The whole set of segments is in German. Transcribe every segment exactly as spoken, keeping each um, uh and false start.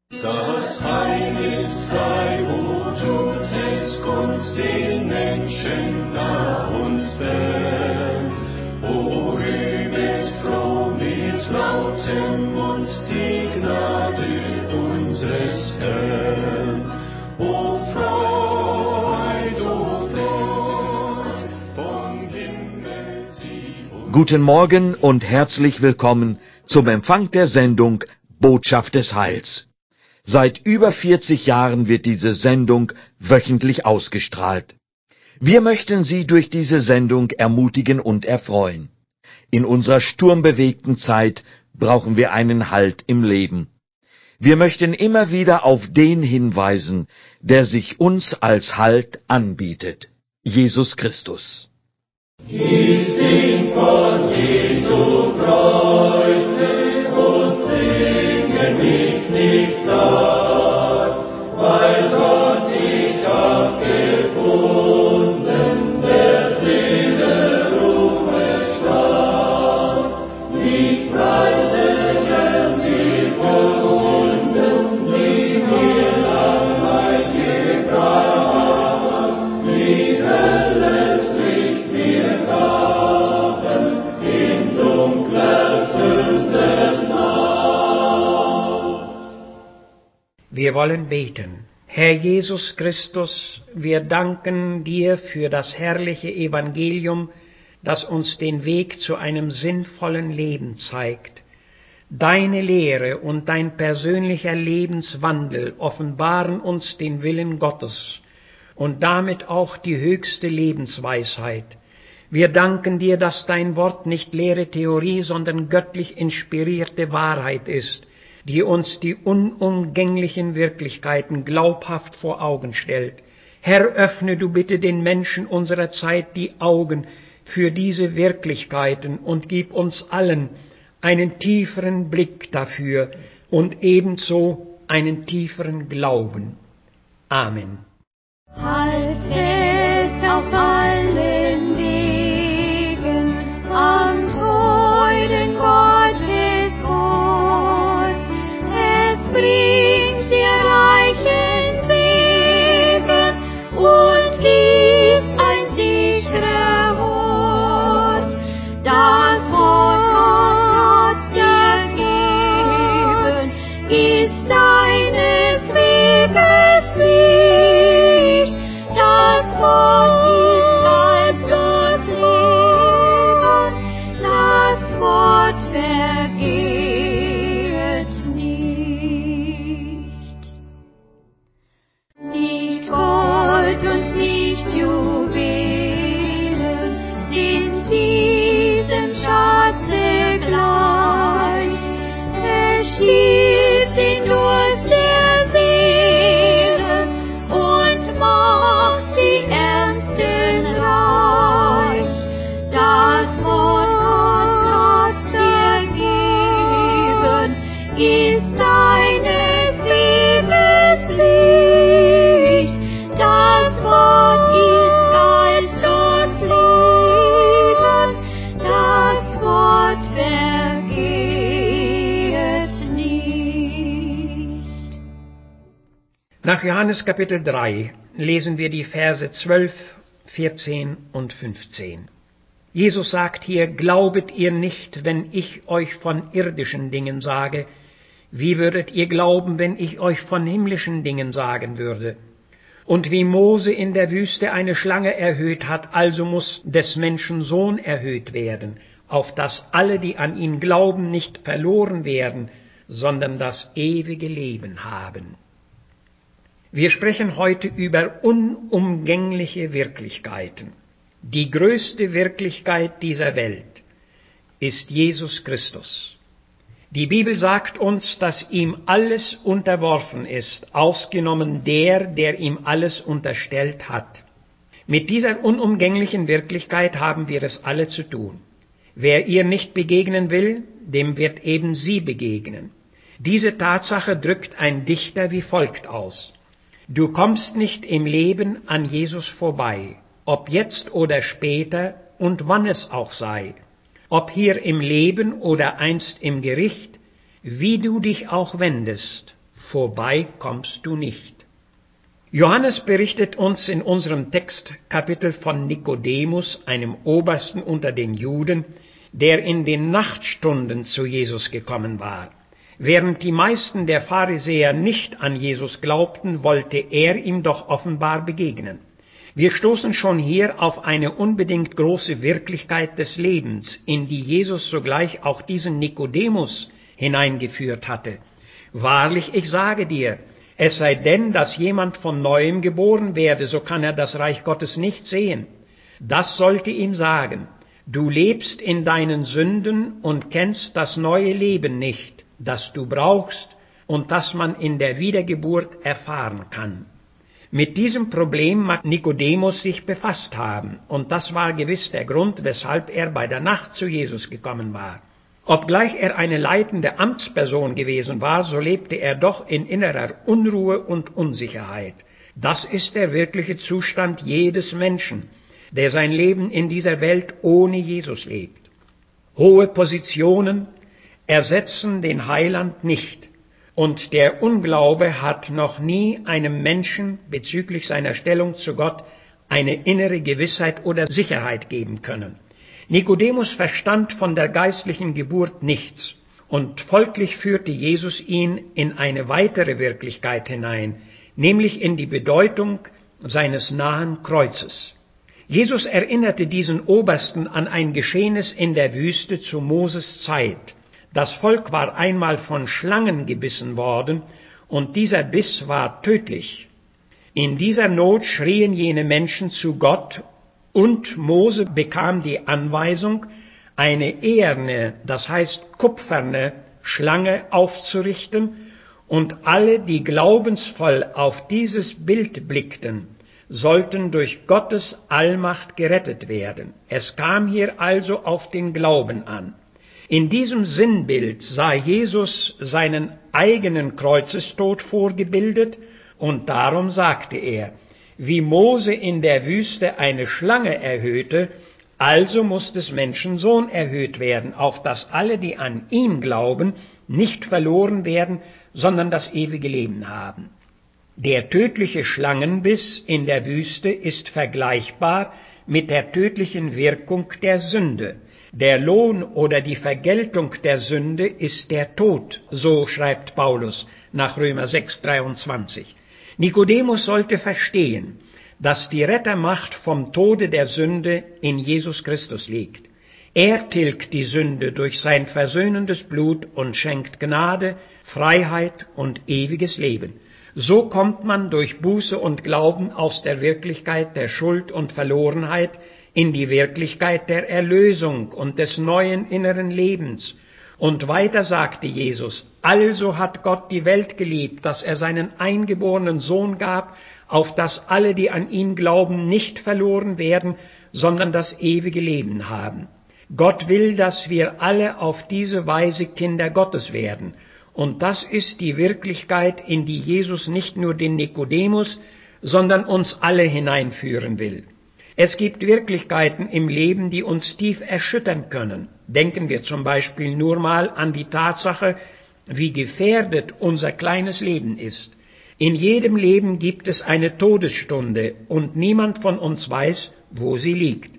Das Heil ist frei, wo tut es kommt den Menschen nah und fern. O rühmet froh mit lautem Mund die Gnade unseres Herrn. O Freud, o Freud, vom Himmel sie uns. Guten Morgen und herzlich willkommen zum Empfang der Sendung Botschaft des Heils. Seit über vierzig Jahren wird diese Sendung wöchentlich ausgestrahlt. Wir möchten Sie durch diese Sendung ermutigen und erfreuen. In unserer sturmbewegten Zeit brauchen wir einen Halt im Leben. Wir möchten immer wieder auf den hinweisen, der sich uns als Halt anbietet: Jesus Christus. Ich sing von Jesu Kreuze und singe mich nicht satt, weil Gott dich abgebunden, der Seele Ruhestand. Ich preise gern die Wunden, die mir das Leid gebracht, die helles Licht mir gaben in dunkler Sündennacht. Wir wollen beten. Herr Jesus Christus, wir danken dir für das herrliche Evangelium, das uns den Weg zu einem sinnvollen Leben zeigt. Deine Lehre und dein persönlicher Lebenswandel offenbaren uns den Willen Gottes und damit auch die höchste Lebensweisheit. Wir danken dir, dass dein Wort nicht leere Theorie, sondern göttlich inspirierte Wahrheit ist, die uns die unumgänglichen Wirklichkeiten glaubhaft vor Augen stellt. Herr, öffne du bitte den Menschen unserer Zeit die Augen für diese Wirklichkeiten und gib uns allen einen tieferen Blick dafür und ebenso einen tieferen Glauben. Amen. Halt fest auf allen Wegen am treuen Gottes Wort. Es bringt dir reichen Segen und ist ein sicherer Ort. Das Wort Gottes geben ist deines Weges Licht. Das Wort ist als Gott Leben, das Wort vergeht nicht. Nicht Gold und nicht Juwelen sind diesem Schatze gleich. Es stillt den Durst der Seelen und macht die Ärmsten reich. Das Wort Gottes ergebend ist deines Weges Licht. Das Wort ist als das Leben, das Wort vergeht nicht. Nach Johannes Kapitel drei lesen wir die Verse zwölf, vierzehn und fünfzehn. Jesus sagt hier: Glaubet ihr nicht, wenn ich euch von irdischen Dingen sage? Wie würdet ihr glauben, wenn ich euch von himmlischen Dingen sagen würde? Und wie Mose in der Wüste eine Schlange erhöht hat, also muss des Menschen Sohn erhöht werden, auf dass alle, die an ihn glauben, nicht verloren werden, sondern das ewige Leben haben. Wir sprechen heute über unumgängliche Wirklichkeiten. Die größte Wirklichkeit dieser Welt ist Jesus Christus. Die Bibel sagt uns, dass ihm alles unterworfen ist, ausgenommen der, der ihm alles unterstellt hat. Mit dieser unumgänglichen Wirklichkeit haben wir es alle zu tun. Wer ihr nicht begegnen will, dem wird eben sie begegnen. Diese Tatsache drückt ein Dichter wie folgt aus: Du kommst nicht im Leben an Jesus vorbei, ob jetzt oder später und wann es auch sei, ob hier im Leben oder einst im Gericht, wie du dich auch wendest, vorbei kommst du nicht. Johannes berichtet uns in unserem Textkapitel von Nikodemus, einem Obersten unter den Juden, der in den Nachtstunden zu Jesus gekommen war. Während die meisten der Pharisäer nicht an Jesus glaubten, wollte er ihm doch offenbar begegnen. Wir stoßen schon hier auf eine unbedingt große Wirklichkeit des Lebens, in die Jesus sogleich auch diesen Nikodemus hineingeführt hatte. Wahrlich, ich sage dir, es sei denn, dass jemand von Neuem geboren werde, so kann er das Reich Gottes nicht sehen. Das sollte ihm sagen, du lebst in deinen Sünden und kennst das neue Leben nicht, das du brauchst und das man in der Wiedergeburt erfahren kann. Mit diesem Problem mag Nikodemus sich befasst haben, und das war gewiss der Grund, weshalb er bei der Nacht zu Jesus gekommen war. Obgleich er eine leitende Amtsperson gewesen war, so lebte er doch in innerer Unruhe und Unsicherheit. Das ist der wirkliche Zustand jedes Menschen, der sein Leben in dieser Welt ohne Jesus lebt. Hohe Positionen ersetzen den Heiland nicht, und der Unglaube hat noch nie einem Menschen bezüglich seiner Stellung zu Gott eine innere Gewissheit oder Sicherheit geben können. Nikodemus verstand von der geistlichen Geburt nichts, und folglich führte Jesus ihn in eine weitere Wirklichkeit hinein, nämlich in die Bedeutung seines nahen Kreuzes. Jesus erinnerte diesen Obersten an ein Geschehnis in der Wüste zu Moses Zeit. Das Volk war einmal von Schlangen gebissen worden, und dieser Biss war tödlich. In dieser Not schrien jene Menschen zu Gott, und Mose bekam die Anweisung, eine eherne, das heißt kupferne Schlange aufzurichten, und alle, die glaubensvoll auf dieses Bild blickten, sollten durch Gottes Allmacht gerettet werden. Es kam hier also auf den Glauben an. In diesem Sinnbild sah Jesus seinen eigenen Kreuzestod vorgebildet, und darum sagte er, wie Mose in der Wüste eine Schlange erhöhte, also muss des Menschen Sohn erhöht werden, auf dass alle, die an ihn glauben, nicht verloren werden, sondern das ewige Leben haben. Der tödliche Schlangenbiss in der Wüste ist vergleichbar mit der tödlichen Wirkung der Sünde. Der Lohn oder die Vergeltung der Sünde ist der Tod, so schreibt Paulus nach Römer sechs, dreiundzwanzig. Nikodemus sollte verstehen, dass die Rettermacht vom Tode der Sünde in Jesus Christus liegt. Er tilgt die Sünde durch sein versöhnendes Blut und schenkt Gnade, Freiheit und ewiges Leben. So kommt man durch Buße und Glauben aus der Wirklichkeit der Schuld und Verlorenheit in die Wirklichkeit der Erlösung und des neuen inneren Lebens. Und weiter sagte Jesus, also hat Gott die Welt geliebt, dass er seinen eingeborenen Sohn gab, auf dass alle, die an ihn glauben, nicht verloren werden, sondern das ewige Leben haben. Gott will, dass wir alle auf diese Weise Kinder Gottes werden. Und das ist die Wirklichkeit, in die Jesus nicht nur den Nikodemus, sondern uns alle hineinführen will. Es gibt Wirklichkeiten im Leben, die uns tief erschüttern können. Denken wir zum Beispiel nur mal an die Tatsache, wie gefährdet unser kleines Leben ist. In jedem Leben gibt es eine Todesstunde und niemand von uns weiß, wo sie liegt.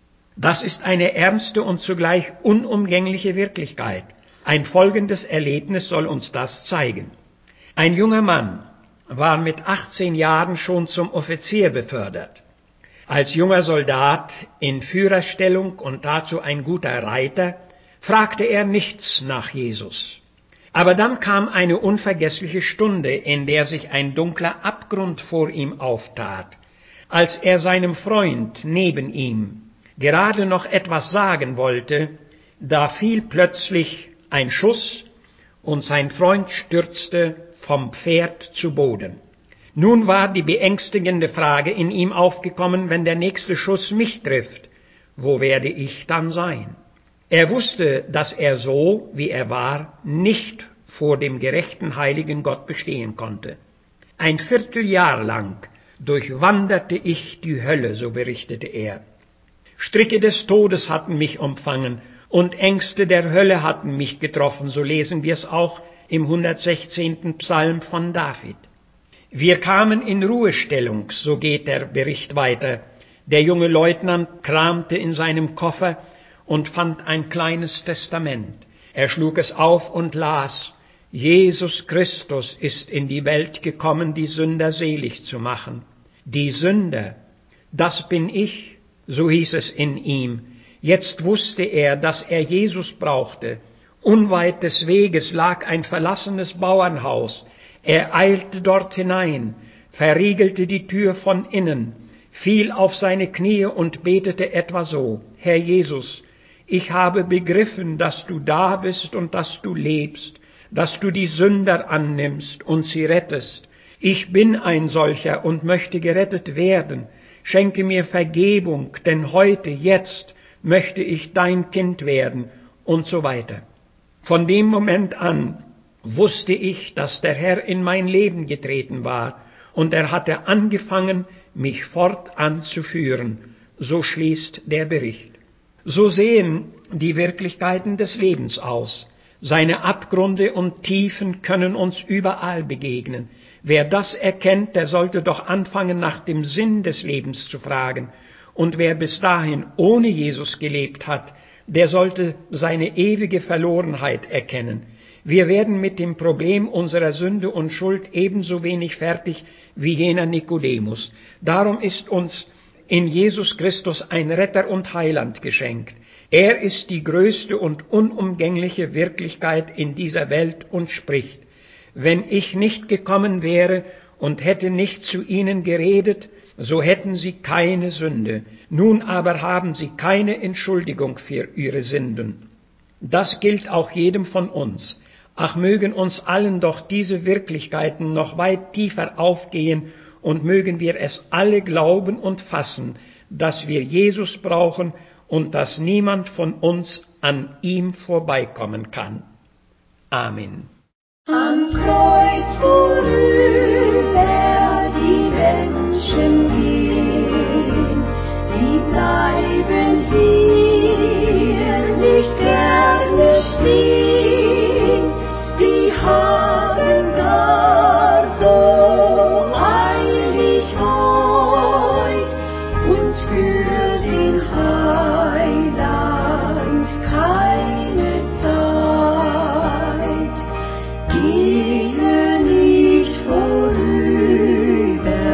Das ist eine ernste und zugleich unumgängliche Wirklichkeit. Ein folgendes Erlebnis soll uns das zeigen. Ein junger Mann war mit achtzehn Jahren schon zum Offizier befördert. Als junger Soldat in Führerstellung und dazu ein guter Reiter, fragte er nichts nach Jesus. Aber dann kam eine unvergessliche Stunde, in der sich ein dunkler Abgrund vor ihm auftat. Als er seinem Freund neben ihm gerade noch etwas sagen wollte, da fiel plötzlich ein Schuss und sein Freund stürzte vom Pferd zu Boden. Nun war die beängstigende Frage in ihm aufgekommen, wenn der nächste Schuss mich trifft, wo werde ich dann sein? Er wusste, dass er so, wie er war, nicht vor dem gerechten, heiligen Gott bestehen konnte. Ein Vierteljahr lang durchwanderte ich die Hölle, so berichtete er. Stricke des Todes hatten mich umfangen und Ängste der Hölle hatten mich getroffen, so lesen wir es auch im hundertsechzehnten Psalm von David. Wir kamen in Ruhestellung, so geht der Bericht weiter. Der junge Leutnant kramte in seinem Koffer und fand ein kleines Testament. Er schlug es auf und las: Jesus Christus ist in die Welt gekommen, die Sünder selig zu machen. Die Sünder, das bin ich, so hieß es in ihm. Jetzt wusste er, dass er Jesus brauchte. Unweit des Weges lag ein verlassenes Bauernhaus. Er eilte dort hinein, verriegelte die Tür von innen, fiel auf seine Knie und betete etwa so: Herr Jesus, ich habe begriffen, dass du da bist und dass du lebst, dass du die Sünder annimmst und sie rettest. Ich bin ein solcher und möchte gerettet werden. Schenke mir Vergebung, denn heute, jetzt, möchte ich dein Kind werden, und so weiter. Von dem Moment an wusste ich, dass der Herr in mein Leben getreten war, und er hatte angefangen, mich fortan zu führen. So schließt der Bericht. So sehen die Wirklichkeiten des Lebens aus. Seine Abgründe und Tiefen können uns überall begegnen. Wer das erkennt, der sollte doch anfangen, nach dem Sinn des Lebens zu fragen. Und wer bis dahin ohne Jesus gelebt hat, der sollte seine ewige Verlorenheit erkennen. Wir werden mit dem Problem unserer Sünde und Schuld ebenso wenig fertig wie jener Nikodemus. Darum ist uns in Jesus Christus ein Retter und Heiland geschenkt. Er ist die größte und unumgängliche Wirklichkeit in dieser Welt und spricht: Wenn ich nicht gekommen wäre und hätte nicht zu ihnen geredet, so hätten sie keine Sünde. Nun aber haben sie keine Entschuldigung für ihre Sünden. Das gilt auch jedem von uns. Ach, mögen uns allen doch diese Wirklichkeiten noch weit tiefer aufgehen und mögen wir es alle glauben und fassen, dass wir Jesus brauchen und dass niemand von uns an ihm vorbeikommen kann. Amen. Am Kreuz, worüber die Menschen gehen, sie bleiben hier nicht gerne stehen. Sie haben gar so eilig heut und für den Heiland keine Zeit. Gehe nicht vorüber,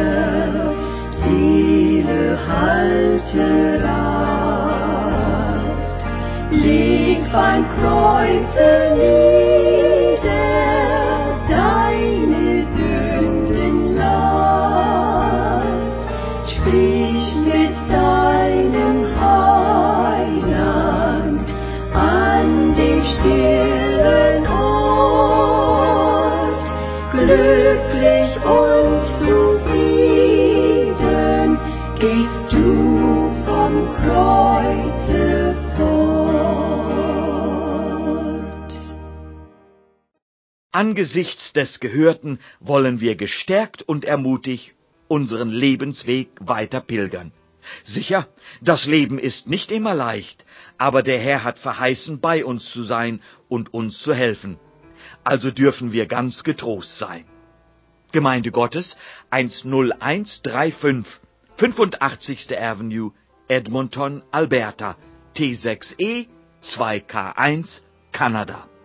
Seele, halte Rast. Leg beim Kreuze nieder deine Sündenlast. Sprich mit deinem Heiland an dem stillen Ort. Glücklich und zufrieden gehst du vom Kreuze fort. Angesichts des Gehörten wollen wir gestärkt und ermutigt unseren Lebensweg weiter pilgern. Sicher, das Leben ist nicht immer leicht, aber der Herr hat verheißen, bei uns zu sein und uns zu helfen. Also dürfen wir ganz getrost sein. Gemeinde Gottes, eins null eins drei fünf, fünfundachtzigste Avenue, Edmonton, Alberta, T sechs E zwei K eins, Kanada.